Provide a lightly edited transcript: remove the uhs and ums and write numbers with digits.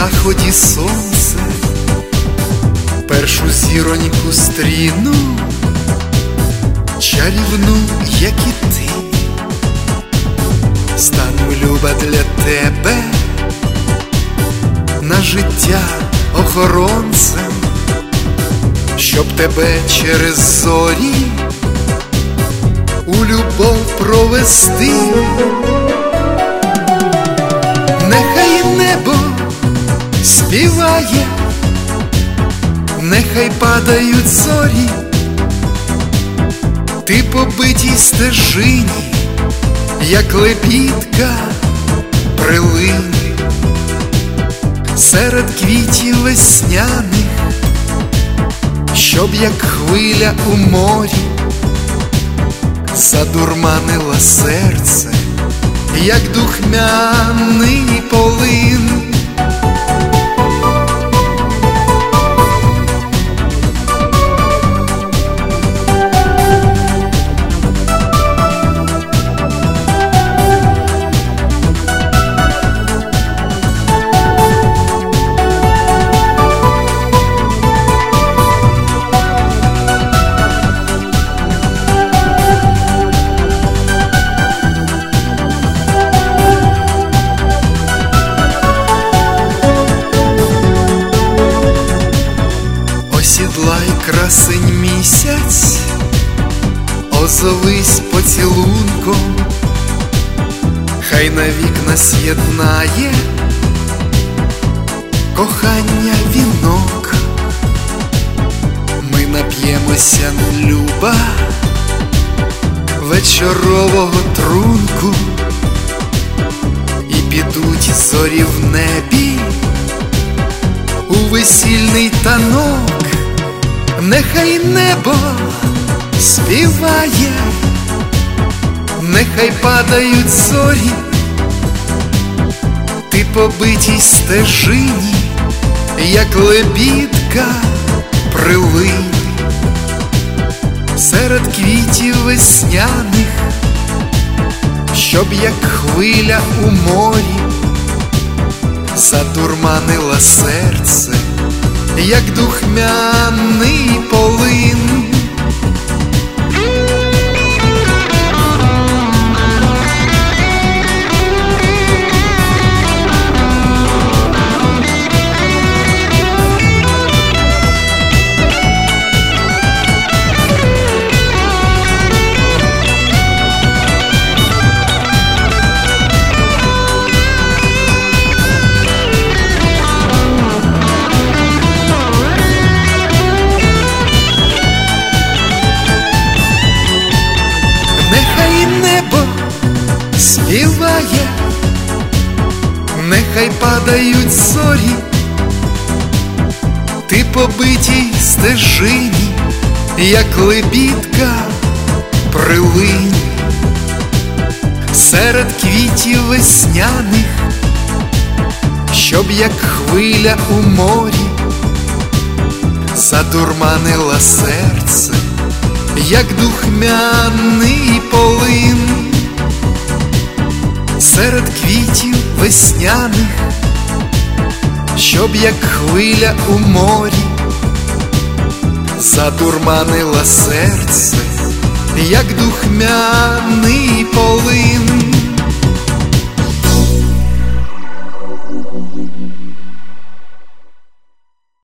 заході сонце першу зіроньку стріну, чарівну, як і ти, стану, люба, для тебе на життя охоронцем, щоб тебе через зорі у любов провести. Нехай небо співає, нехай падають зорі, ти по битій стежині, як лебідка, прилинь серед квітів весняних, щоб як хвиля у морі задурманила серце, як духмяний полин. Осідлай, красень, місяць, озовись поцілунком, хай навік нас єднає кохання вінок. Ми нап'ємося, люба, вечорового трунку, і підуть зорі в небі у весільний танок. Нехай небо співає, нехай падають зорі, ти по битій стежині, як лебідка, прилинь серед квітів весняних, щоб як хвиля у морі задурманила серце, як духмяний полин. Співає, нехай падають зорі, ти по битій стежині, як лебідка, прилинь серед квітів весняних, щоб як хвиля у морі задурманила серце, як духмяний полин серед квітів весняних, щоб як хвиля у морі задурманила серце, як духмяний полин.